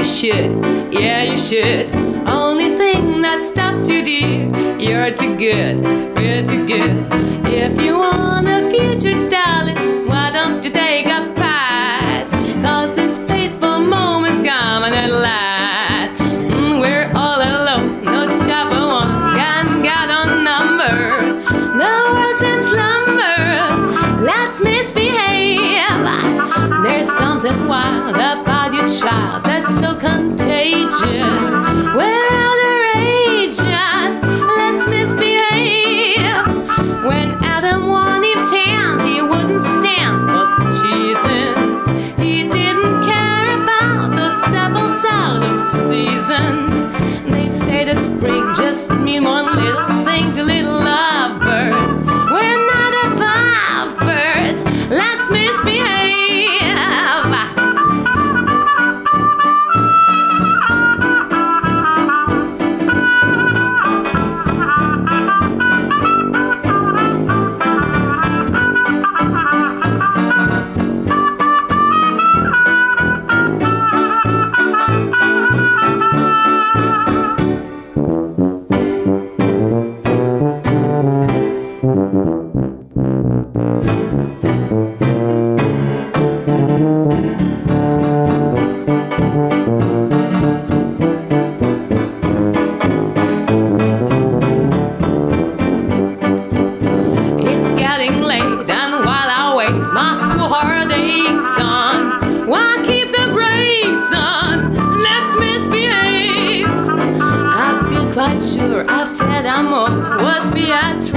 should, yeah, you should. Only thing that stops you, dear, you're too good, you're too good. If you want a future, darling, why don't you take a pass? 'Cause these fateful moments come and at last. We're all alone, no chopper one can get a number. The world's in slumber, let's misbehave. There's something wild about your child that's so contagious. We're outrageous, let's misbehave. When Adam won Eve's hand, he wouldn't stand for cheating. He didn't care about those apples out of season. They say that spring just mean one little thing to little lovebirds. We're not above birds, let's misbehave. Quite sure I fed amor would be a